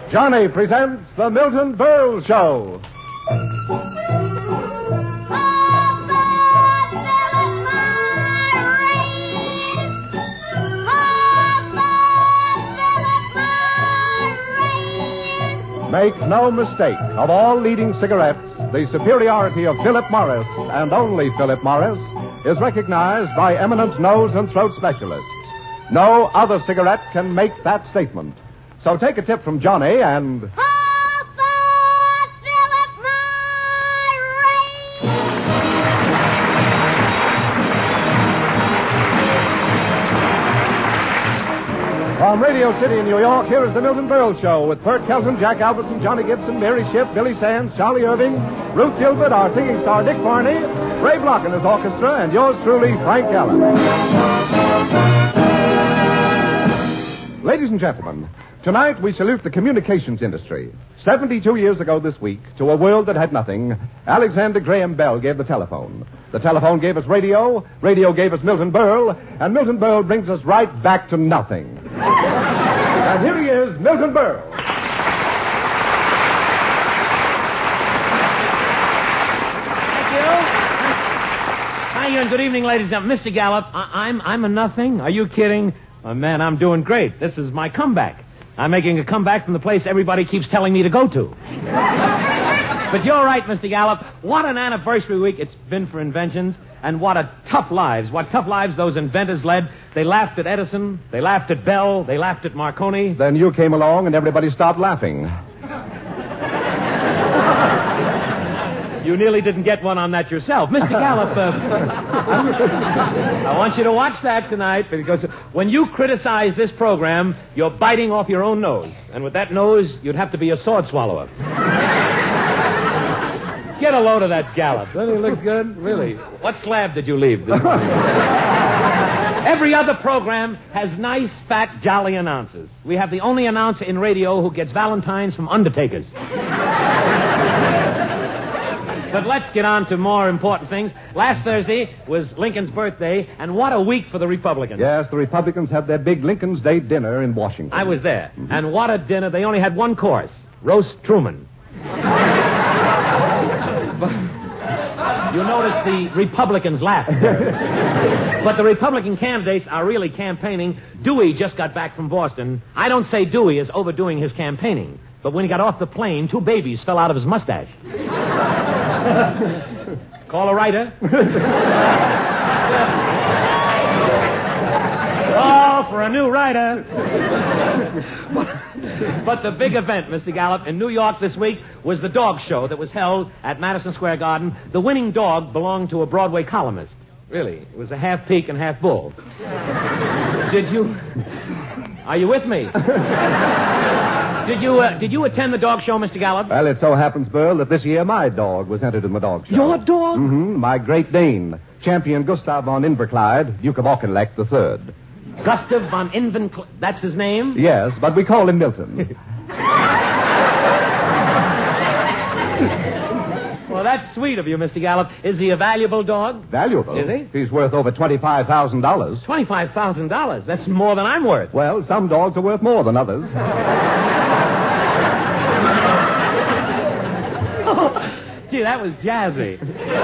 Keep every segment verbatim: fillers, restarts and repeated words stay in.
Johnny presents The Milton Berle Show. Make no mistake, of all leading cigarettes, the superiority of Philip Morris, and only Philip Morris, is recognized by eminent nose and throat specialists. No other cigarette can make that statement. So take a tip from Johnny and... From Radio City in New York, here is the Milton Berle Show with Bert Kelton, Jack Albertson, Johnny Gibson, Mary Shipp, Billy Sands, Charlie Irving, Ruth Gilbert, our singing star Dick Barney, Ray Block and his orchestra, and yours truly, Frank Gallen. Ladies and gentlemen, tonight we salute the communications industry. Seventy-two years ago this week, to a world that had nothing, Alexander Graham Bell gave the telephone. The telephone gave us radio, radio gave us Milton Berle, and Milton Berle brings us right back to nothing. And here he is, Milton Berle. Thank you. Thank you, and good evening, ladies and gentlemen. Mister Gallup, I- I'm I'm a nothing. Are you kidding? Oh, man, I'm doing great. This is my comeback. I'm making a comeback from the place everybody keeps telling me to go to. But you're right, Mister Gallup. What an anniversary week it's been for inventions, and what a tough lives. What tough lives those inventors led. They laughed at Edison, they laughed at Bell, they laughed at Marconi. Then you came along and everybody stopped laughing. You nearly didn't get one on that yourself. Mister Gallup, uh, I want you to watch that tonight, because when you criticize this program, you're biting off your own nose. And with that nose, you'd have to be a sword swallower. Get a load of that Gallup. Doesn't he look good? Really? What slab did you leave? Every other program has nice, fat, jolly announcers. We have the only announcer in radio who gets Valentines from undertakers. But let's get on to more important things. Last Thursday was Lincoln's birthday, and what a week for the Republicans. Yes, the Republicans had their big Lincoln's Day dinner in Washington. I was there. Mm-hmm. And what a dinner. They only had one course, roast Truman. But you notice the Republicans laughed. But the Republican candidates are really campaigning. Dewey just got back from Boston. I don't say Dewey is overdoing his campaigning, but when he got off the plane, two babies fell out of his mustache. Call a writer. Call for a new writer. But the big event, Mister Gallup, in New York this week was the dog show that was held at Madison Square Garden. The winning dog belonged to a Broadway columnist. Really, it was a half peak and half bull. Did you... Are you with me? Did you uh, did you attend the dog show, Mister Gallup? Well, it so happens, Burl, that this year my dog was entered in the dog show. Your dog? Mm-hmm. My Great Dane, champion Gustav von Inverclyde, Duke of Auchinleck the Third. Gustav von Inverclyde? That's his name? Yes, but we call him Milton. Well, that's sweet of you, Mister Gallup. Is he a valuable dog? Valuable? Is he? He's worth over twenty-five thousand dollars. twenty-five thousand dollars? That's more than I'm worth. Well, some dogs are worth more than others. Oh, gee, that was jazzy.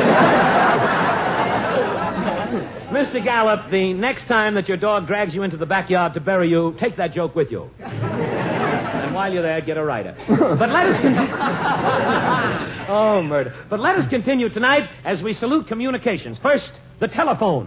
Mister Gallup, the next time that your dog drags you into the backyard to bury you, take that joke with you. And while you're there, get a writer. But let us continue. Oh, murder. But let us continue tonight as we salute communications. First, the telephone.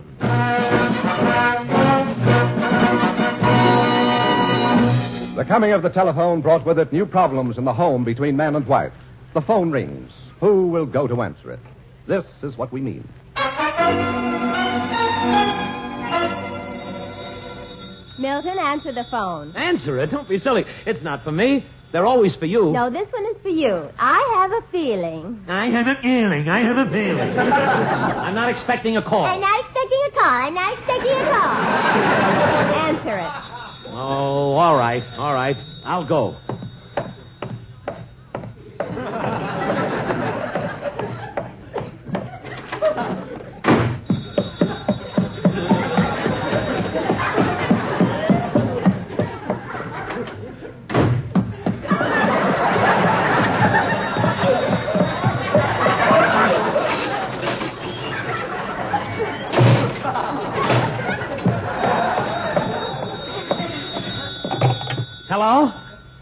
The coming of the telephone brought with it new problems in the home between man and wife. The phone rings. Who will go to answer it? This is what we mean. Milton, answer the phone. Answer it? Don't be silly. It's not for me. They're always for you. No, this one is for you. I have a feeling. I have a feeling. I have a feeling. I'm not expecting a call. I'm not expecting a call. I'm not expecting a call. Answer it. Oh, all right. All right. I'll go.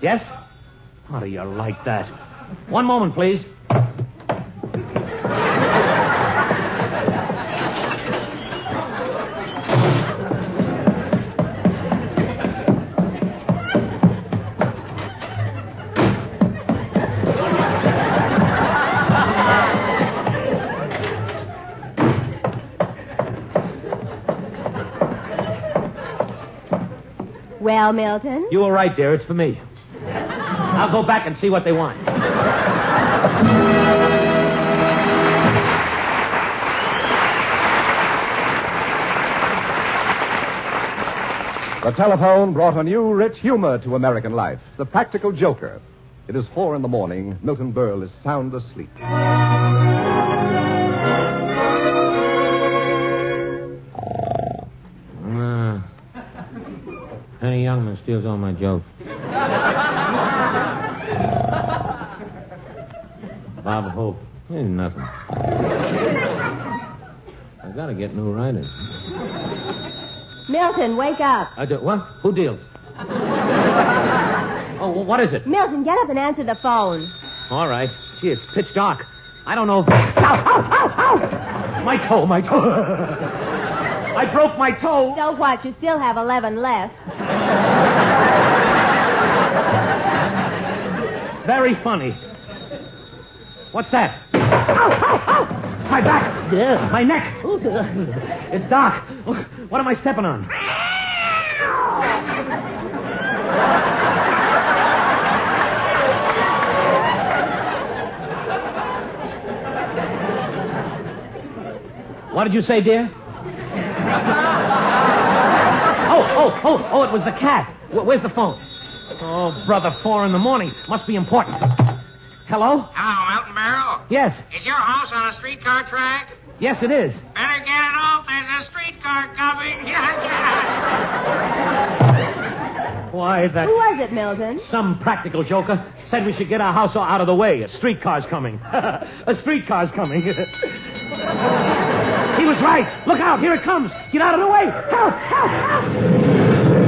Yes? How do you like that? One moment, please. Well, Milton? You were right, dear. It's for me. I'll go back and see what they want. The telephone brought a new, rich humor to American life. The practical joker. It is four in the morning. Milton Berle is sound asleep. Uh, Henny Youngman steals all my jokes. Bob Hope. Ain't nothing. I gotta get new writers. Milton, wake up. I do, what? Who deals? Oh, well, what is it? Milton, get up and answer the phone. All right. Gee, it's pitch dark. I don't know if... Ow, ow, ow, ow! My toe, my toe. I broke my toe. So what? You still have eleven left. Very funny. What's that? Ow, ow, ow! My back. Yeah. My neck. It's dark. What am I stepping on? What did you say, dear? Oh, oh, oh, oh, it was the cat. Where's the phone? Oh, brother, four in the morning. Must be important. Hello? Hello, Milton Berle. Yes. Is your house on a streetcar track? Yes, it is. Better get it off. There's a streetcar coming. Why, that... Who was it, Milton? Some practical joker said we should get our house out of the way. A streetcar's coming. A streetcar's coming. He was right. Look out. Here it comes. Get out of the way. Help, help, help.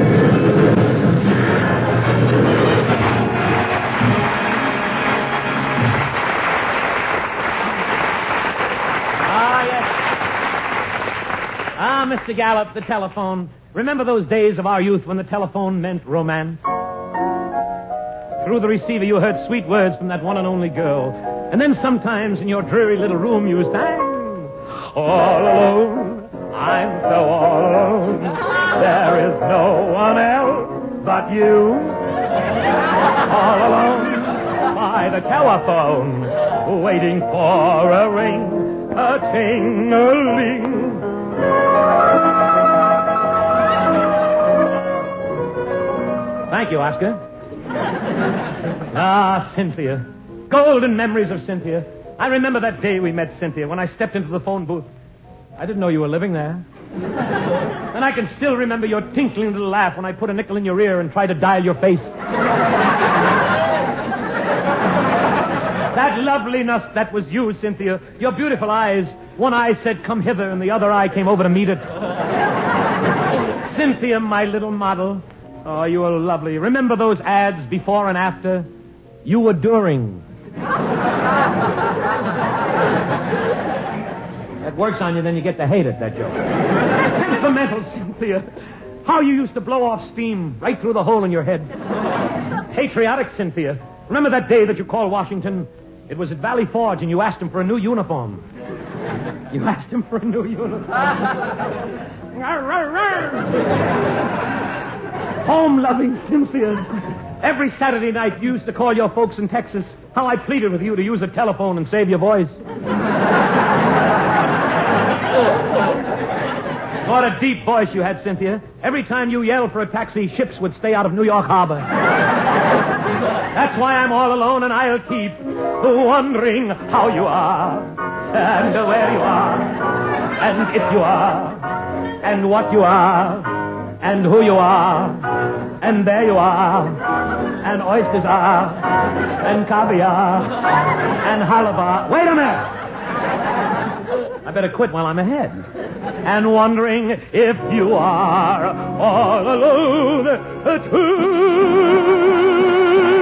Ah, Mister Gallup, the telephone. Remember those days of our youth when the telephone meant romance? Through the receiver you heard sweet words from that one and only girl. And then sometimes in your dreary little room you sang, all alone, I'm so all alone. There is no one else but you. All alone by the telephone, waiting for a ring, a ting-a-ling. Thank you, Oscar. Ah, Cynthia. Golden memories of Cynthia. I remember that day we met, Cynthia, when I stepped into the phone booth. I didn't know you were living there. And I can still remember your tinkling little laugh when I put a nickel in your ear and tried to dial your face. That loveliness, that was you, Cynthia. Your beautiful eyes. One eye said, come hither, and the other eye came over to meet it. Cynthia, my little model. Oh, you were lovely. Remember those ads before and after? You were during. That works on you, then you get to hate it, that joke. Temperamental, Cynthia. How you used to blow off steam right through the hole in your head. Patriotic, Cynthia. Remember that day that you called Washington? It was at Valley Forge, and you asked him for a new uniform. You asked him for a new uniform. Home-loving Cynthia. Every Saturday night you used to call your folks in Texas. How I pleaded with you to use a telephone and save your voice. What a deep voice you had, Cynthia. Every time you yelled for a taxi, ships would stay out of New York Harbor. That's why I'm all alone, and I'll keep wondering how you are, and where you are, and if you are, and what you are, and who you are, and there you are, and oysters are, and caviar, and halibut. Wait a minute! I better quit while I'm ahead. And wondering if you are all alone, too.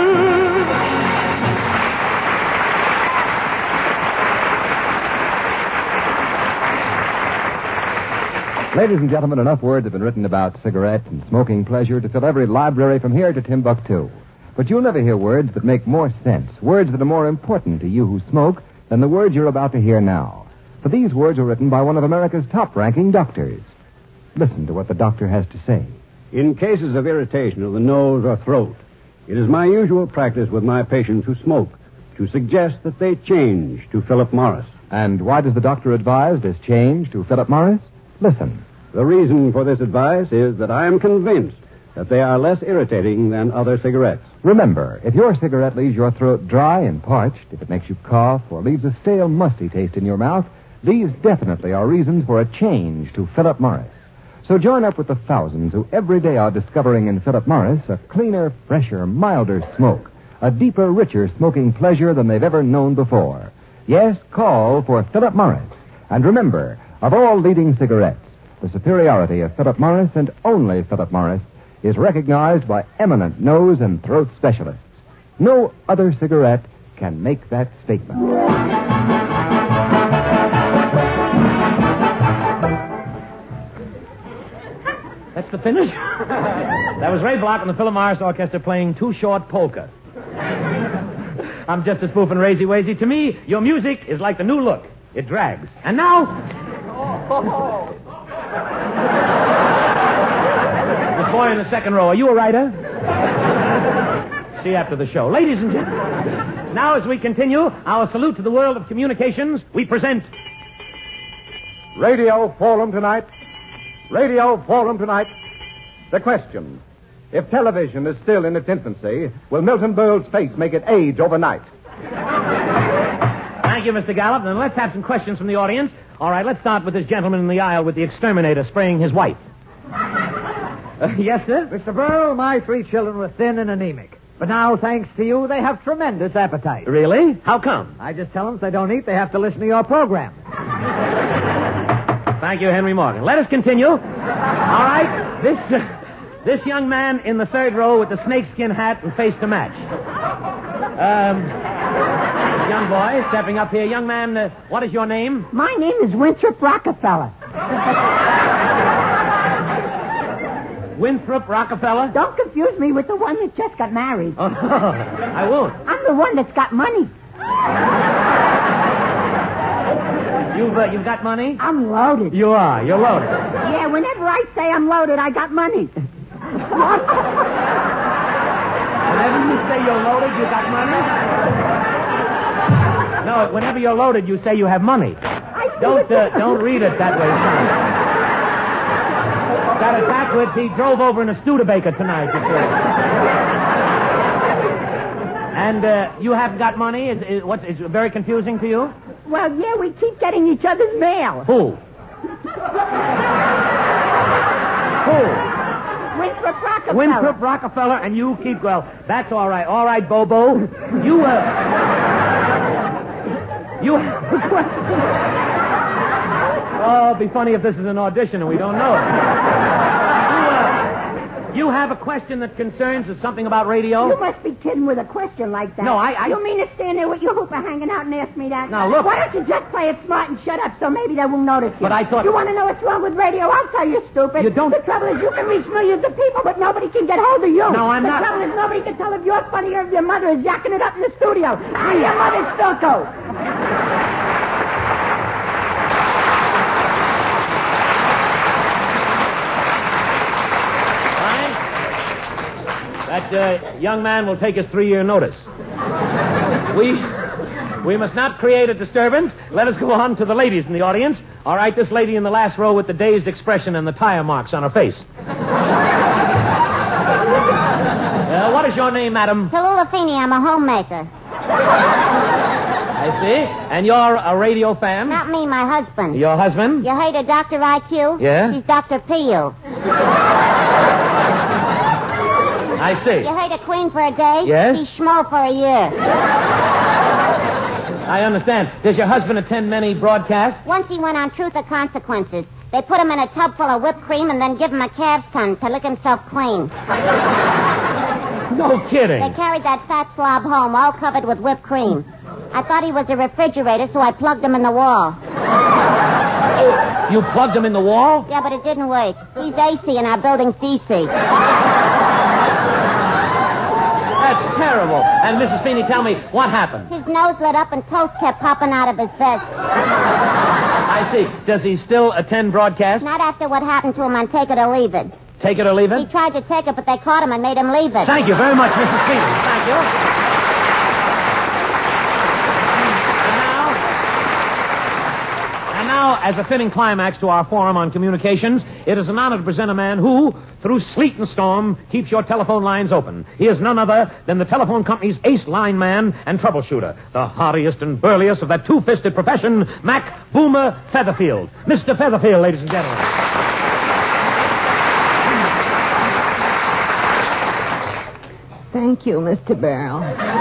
Ladies and gentlemen, enough words have been written about cigarette and smoking pleasure to fill every library from here to Timbuktu. But you'll never hear words that make more sense, words that are more important to you who smoke than the words you're about to hear now. For these words were written by one of America's top-ranking doctors. Listen to what the doctor has to say. In cases of irritation of the nose or throat, it is my usual practice with my patients who smoke to suggest that they change to Philip Morris. And why does the doctor advise this change to Philip Morris? Listen. The reason for this advice is that I am convinced that they are less irritating than other cigarettes. Remember, if your cigarette leaves your throat dry and parched, if it makes you cough or leaves a stale, musty taste in your mouth, these definitely are reasons for a change to Philip Morris. So join up with the thousands who every day are discovering in Philip Morris a cleaner, fresher, milder smoke, a deeper, richer smoking pleasure than they've ever known before. Yes, call for Philip Morris. And remember, of all leading cigarettes, the superiority of Philip Morris and only Philip Morris is recognized by eminent nose and throat specialists. No other cigarette can make that statement. That's the finish? That was Ray Block and the Philip Morris Orchestra playing Too Short Polka. I'm just a spoofing Razy Wazy. To me, your music is like the new look. It drags. And now... This boy in the second row, are you a writer? See you after the show. Ladies and gentlemen, now as we continue our salute to the world of communications, we present... Radio Forum tonight. Radio Forum tonight. The question: if television is still in its infancy, will Milton Berle's face make it age overnight? Thank you, Mister Gallup. Then let's have some questions from the audience. All right, let's start with this gentleman in the aisle with the exterminator spraying his wife. Uh, yes, sir? Mister Burl, my three children were thin and anemic. But now, thanks to you, they have tremendous appetite. Really? How come? I just tell them if they don't eat, they have to listen to your program. Thank you, Henry Morgan. Let us continue. All right, this uh, this young man in the third row with the snakeskin hat and face to match. Um, young boy stepping up here. Young man, uh, what is your name? My name is Winthrop Rockefeller. Winthrop Rockefeller? Don't confuse me with the one that just got married. Oh, I won't. I'm the one that's got money. You've, uh, you've got money? I'm loaded. You are. You're loaded. Yeah, whenever I say I'm loaded, I got money. Whenever you say you're loaded, you got money? No, whenever you're loaded, you say you have money. I Don't uh, don't read it that way, son. Got it backwards. He drove over in a Studebaker tonight, you see. And uh, you haven't got money? Is, is what's is it very confusing to you? Well, yeah, we keep getting each other's mail. Who? Who? Winthrop Rockefeller. Winthrop Rockefeller, and you keep, well, that's all right. All right, Bobo. You, uh... You have a question. Oh, it'd be funny if this is an audition and we don't know it. You, uh... You have a question that concerns something about radio? You must be kidding with a question like that. No, I... I... You mean to stand there with your hooper hanging out and ask me that? Now, look... Why don't you just play it smart and shut up so maybe they won't notice you? But I thought... You want to know what's wrong with radio? I'll tell you, stupid. You don't... The trouble is you can reach millions of people, but nobody can get hold of you. No, I'm the not... The trouble is nobody can tell if you're funny or if your mother is yakking it up in the studio. I'm your mother's Stilko. That uh, young man will take his three-year notice. We we must not create a disturbance. Let us go on to the ladies in the audience. All right, this lady in the last row with the dazed expression and the tire marks on her face. uh, what is your name, madam? Tallulah Feeney. I'm a homemaker. I see. And you're a radio fan? Not me, my husband. Your husband? You heard of Doctor I Q? Yeah? He's Doctor P U. I see. You heard of Queen for a day? Yes? He's Schmo for a year. I understand. Does your husband attend many broadcasts? Once he went on Truth or Consequences. They put him in a tub full of whipped cream and then give him a calf's tongue to lick himself clean. No kidding. They carried that fat slob home all covered with whipped cream. I thought he was a refrigerator, so I plugged him in the wall. You plugged him in the wall? Yeah, but it didn't work. He's A C and our building's D C. That's terrible. And Missus Feeney, tell me, what happened? His nose lit up and toast kept popping out of his vest. I see. Does he still attend broadcast? Not after what happened to him on Take It or Leave It. Take it or leave it? He tried to take it, but they caught him and made him leave it. Thank you very much, Missus Feeney. Thank you. And now, as a fitting climax to our forum on communications, it is an honor to present a man who, through sleet and storm, keeps your telephone lines open. He is none other than the telephone company's ace line man and troubleshooter, the hardiest and burliest of that two-fisted profession, Mac Boomer Featherfield. Mister Featherfield, ladies and gentlemen. Thank you, Mister Barrel.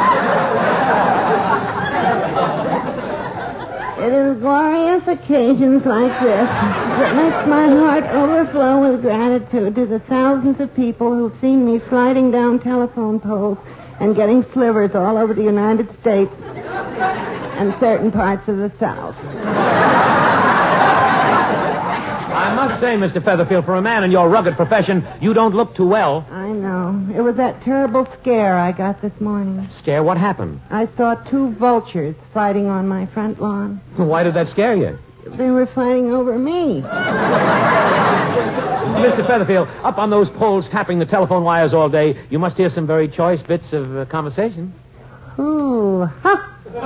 It is glorious occasions like this that makes my heart overflow with gratitude to the thousands of people who've seen me sliding down telephone poles and getting slivers all over the United States and certain parts of the South. I must say, Mister Featherfield, for a man in your rugged profession, you don't look too well. I know. It was that terrible scare I got this morning. Scare? What happened? I saw two vultures fighting on my front lawn. Why did that scare you? They were fighting over me. Mister Featherfield, up on those poles tapping the telephone wires all day, you must hear some very choice bits of uh, conversation. Ooh, ha!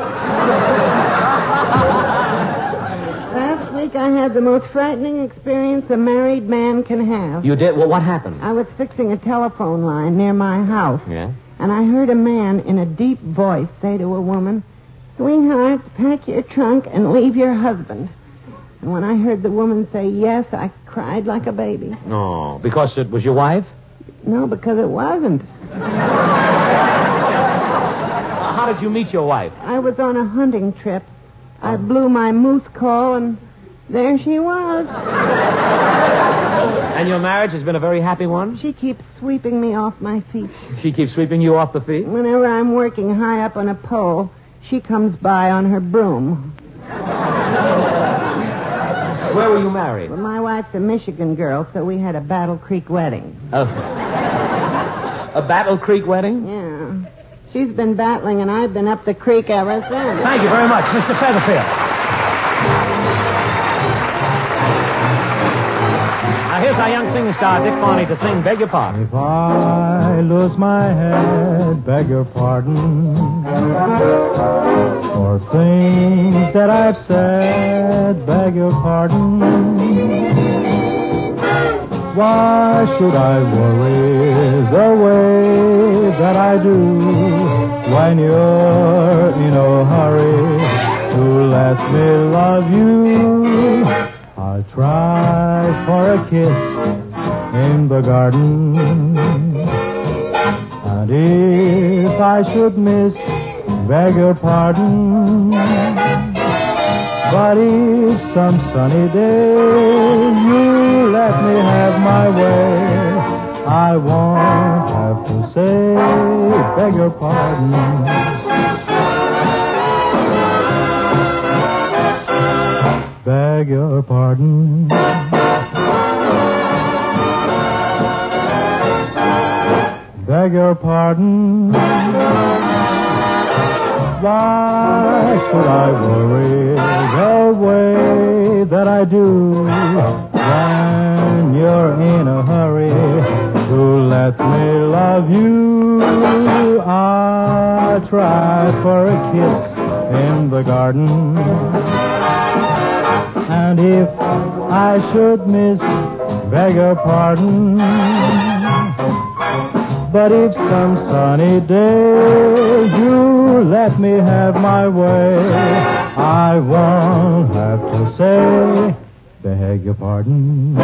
Last week I had the most frightening experience a married man can have. You did? Well, what happened? I was fixing a telephone line near my house. Yeah? And I heard a man in a deep voice say to a woman, "Sweetheart, pack your trunk and leave your husband." And when I heard the woman say yes, I cried like a baby. No, because it was your wife? No, because it wasn't. How did you meet your wife? I was on a hunting trip. I blew my moose call, and there she was. And your marriage has been a very happy one? She keeps sweeping me off my feet. She keeps sweeping you off the feet? Whenever I'm working high up on a pole, she comes by on her broom. Where were you married? Well, my wife's a Michigan girl, so we had a Battle Creek wedding. Oh. A Battle Creek wedding? Yeah. She's been battling, and I've been up the creek ever since. Thank you very much, Mister Featherfield. Now, here's our young singer star, Dick Farney, to sing Beg Your Pardon. If I lose my head, beg your pardon for things that I've said, beg your pardon. Why should I worry the way that I do when you're in a hurry to let me love you? I'll try for a kiss in the garden, and if I should miss, beg your pardon. But if some sunny day you let me have my way, I won't have to say, beg your pardon. Beg your pardon. Beg your pardon. Why should I worry the way that I do when you're in a hurry to let me love you? I tried for a kiss in the garden, and if I should miss, beg your pardon. But if some sunny day you let me have my way, I won't have to say, beg your pardon.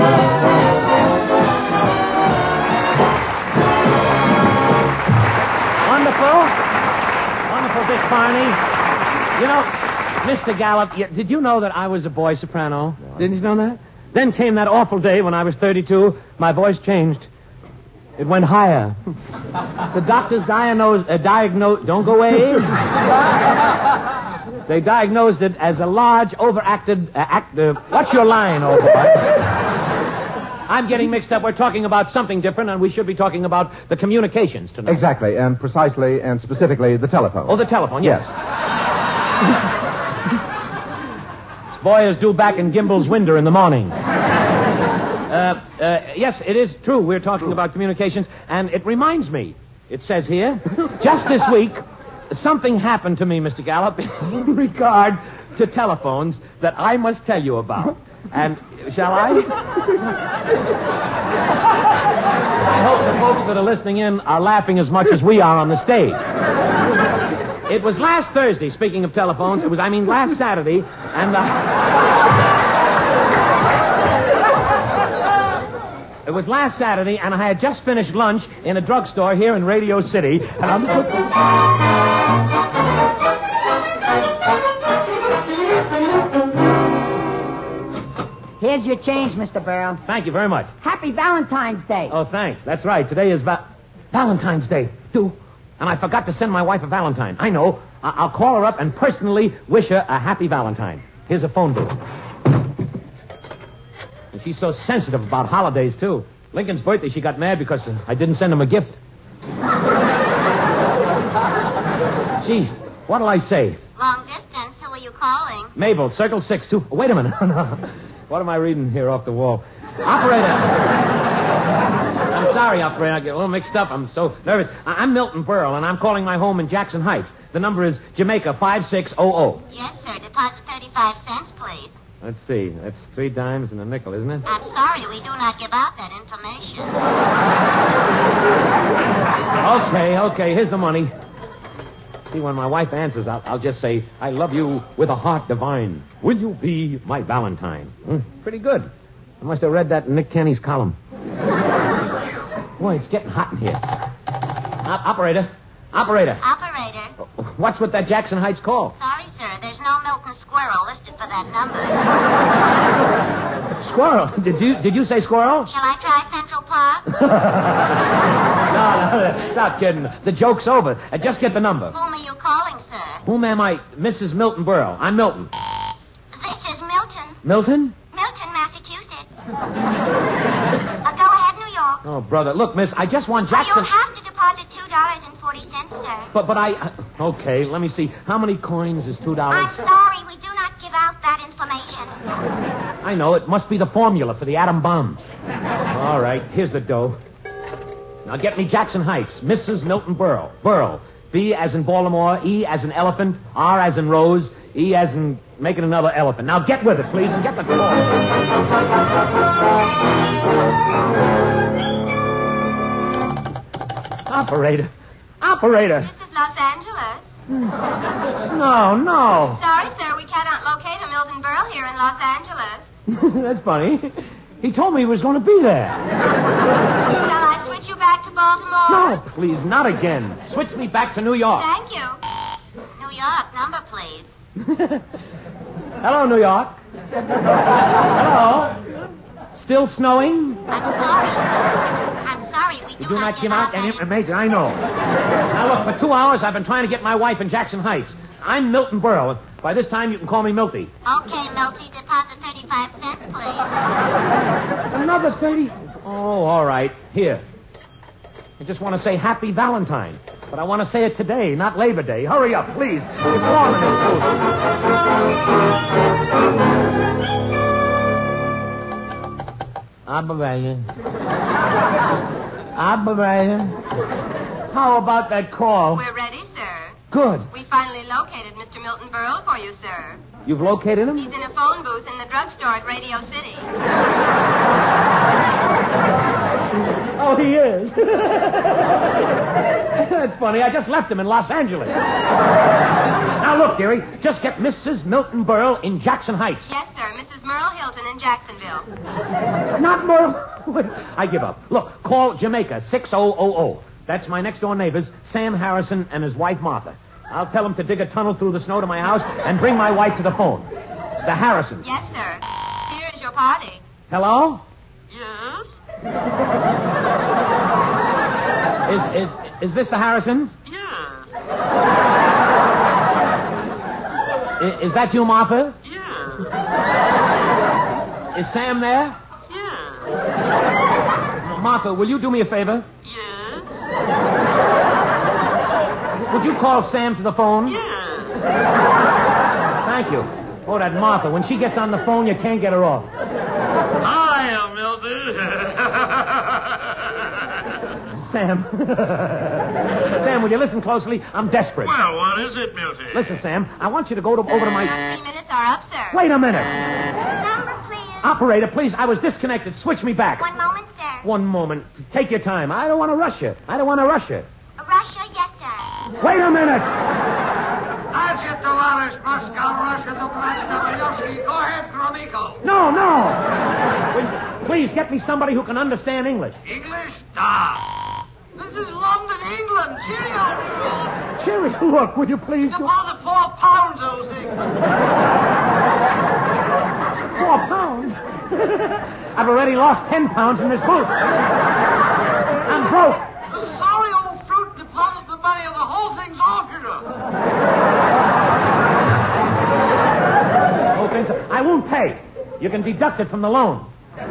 Wonderful. Wonderful, Dick Farney. You know, Mister Gallup, did you know that I was a boy soprano? No. Didn't you know that? Then came that awful day when I was thirty-two. My voice changed. It went higher. The doctors diagnosed, uh, diagnosed, don't go away. They diagnosed it as a large, overacted... Uh, act, uh, what's your line, old boy? I'm getting mixed up. We're talking about something different, and we should be talking about the communications tonight. Exactly, and precisely and specifically the telephone. Oh, the telephone, yes. This boy is due back in Gimbel's window in the morning. Uh, uh, yes, it is true. We're talking about communications, and it reminds me, it says here, just this week, something happened to me, Mister Gallup, in regard to telephones that I must tell you about. And shall I? I hope the folks that are listening in are laughing as much as we are on the stage. It was last Thursday, speaking of telephones, it was, I mean, last Saturday, and the... It was last Saturday, and I had just finished lunch in a drugstore here in Radio City, and I'm... Here's your change, Mister Burrow. Thank you very much. Happy Valentine's Day. Oh, thanks. That's right. Today is va- Valentine's Day, too. And I forgot to send my wife a Valentine. I know. I- I'll call her up and personally wish her a happy Valentine. Here's a phone book. And she's so sensitive about holidays, too. Lincoln's birthday, she got mad because uh, I didn't send him a gift. Gee, what'll I say? Long distance. Who are you calling? Mabel, Circle six, two... Oh, wait a minute. What am I reading here off the wall? Operator. I'm sorry, operator. I get a little mixed up. I'm so nervous. I- I'm Milton Berle, and I'm calling my home in Jackson Heights. The number is Jamaica five six hundred. Yes, sir. Deposit thirty-five cents, please. Let's see. That's three dimes and a nickel, isn't it? I'm sorry, we do not give out that information. Okay, okay. Here's the money. See, when my wife answers, I'll, I'll just say, I love you with a heart divine. Will you be my Valentine? Hmm, pretty good. I must have read that in Nick Kenny's column. Boy, it's getting hot in here. O- operator. Operator. Operator. What's with that Jackson Heights call? Sorry, sir. There's no Milton Squirrel listed for that number. Squirrel? Did you did you say squirrel? Shall I try Central Park? No, no, stop kidding. The joke's over. Uh, just get the number. Whom are you calling, sir? Whom am I? Missus Milton Berle. I'm Milton. This is Milton. Milton? Milton, Massachusetts. uh, go ahead, New York. Oh, brother. Look, miss, I just want Oh, Jackson... you'll have to deposit two dollars and forty cents, sir. But, but I... Uh, okay, let me see. How many coins is two dollars? I'm sorry, we do not give out that information. I know. It must be the formula for the atom bomb. All right, here's the dough. Now get me Jackson Heights. Missus Milton Berle. Berle. B as in Baltimore, E as in elephant, R as in rose, E as in making another elephant. Now get with it, please, and get the call. Operator. Operator. This is Los Angeles. No, no. Sorry, sir, we cannot locate a Milton Berle here in Los Angeles. That's funny. He told me he was going to be there. Shall I switch you back to Baltimore? No, please, not again. Switch me back to New York. Thank you. New York, number, please. Hello, New York. Hello. Still snowing? I'm sorry. I'm sorry, we do, You do not give out any that information, I know. Now, look, for two hours I've been trying to get my wife in Jackson Heights. I'm Milton Berle. By this time, you can call me Milty. Okay, Milty, deposit thirty-five cents, please. Another thirty... Oh, all right. Here. I just want to say Happy Valentine. But I want to say it today, not Labor Day. Hurry up, please. It's warm in this booth. Operator. Operator. How about that call? We're ready, sir. Good. We finally located Mister Milton Berle for you, sir. You've located him? He's in a phone booth in the drugstore at Radio City. Oh, he is. That's funny. I just left him in Los Angeles. Now, look, dearie. Just get Missus Milton Berle in Jackson Heights. Yes, sir. Missus Merle Hilton in Jacksonville. Not Merle. I give up. Look, call Jamaica six hundred. That's my next-door neighbors, Sam Harrison and his wife, Martha. I'll tell them to dig a tunnel through the snow to my house and bring my wife to the phone. The Harrisons. Yes, sir. Here is your party. Hello? Yes? Is is is this the Harrisons? Yes. I- is that you, Martha? Yeah. Is Sam there? Yeah. Martha, will you do me a favor? Yes. Would you call Sam to the phone? Yes. Thank you. Oh, that Martha. When she gets on the phone, you can't get her off. Hi, Mildred. Sam. Sam, will you listen closely? I'm desperate. Well, what is it, Mildred? Listen, Sam, I want you to go to, over to my... Three minutes are up, sir. Wait a minute. Number, please. Operator, please, I was disconnected. Switch me back. One moment, sir. One moment. Take your time. I don't want to rush you. I don't want to rush you. Russia, yes, sir. Wait a minute. Go ahead, Gromiko. No, no. Will- Please get me somebody who can understand English. English? Ah. This is London, England. Cheerio. Cherry, look, will you please? Suppose the four pounds, those things. Four pounds? I've already lost ten pounds in this booth. I'm broke. The sorry old fruit deposits the money of the whole thing's altered. Oh, things- I won't pay. You can deduct it from the loan.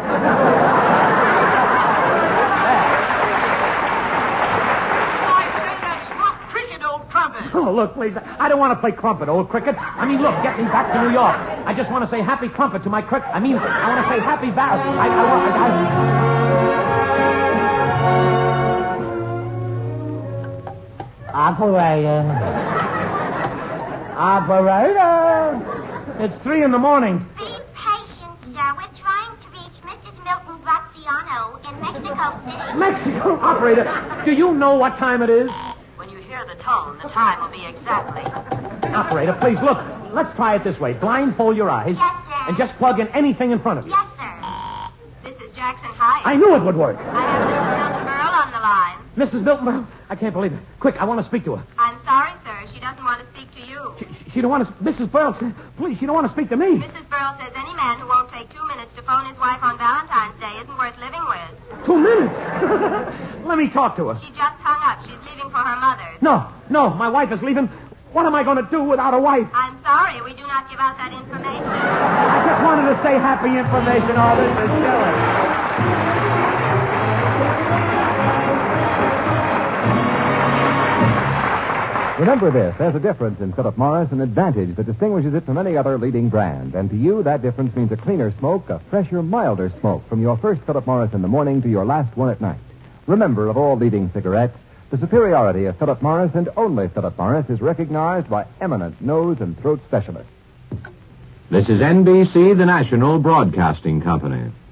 Oh, look, please. I don't want to play crumpet, old cricket. I mean, look, get me back to New York. I just want to say happy crumpet to my cricket. I mean, I want to say happy val. I, I want. I, I... Operator. Operator. It's three in the morning. Be patient, sir. We're trying to reach Missus Milton Graziano in Mexico City. Mexico? Operator, do you know what time it is? When you hear the tone, the time will be exactly. Operator, please, look. Let's try it this way. Blindfold your eyes. Yes, sir. And just plug in anything in front of you. Yes, sir. This is Jackson Heights. I knew it would work. I have Missus Milton Burl on the line. Missus Milton, I can't believe it. Quick, I want to speak to her. I'm sorry, sir. She doesn't want to speak to you. She, she don't want to... Missus Burl, please, she don't want to speak to me. Missus Burl says any man who won't take two minutes to phone his wife on Valentine's Day isn't worth living with. Two minutes? Let me talk to her. She just hung up. She's leaving for her mother's. No, no, my wife is leaving. What am I going to do without a wife? I'm sorry. We do not give out that information. I just wanted to say happy information. Oh, this is silly. Remember this, there's a difference in Philip Morris, an advantage that distinguishes it from any other leading brand. And to you, that difference means a cleaner smoke, a fresher, milder smoke, from your first Philip Morris in the morning to your last one at night. Remember, of all leading cigarettes, the superiority of Philip Morris and only Philip Morris is recognized by eminent nose and throat specialists. This is N B C, the national broadcasting company.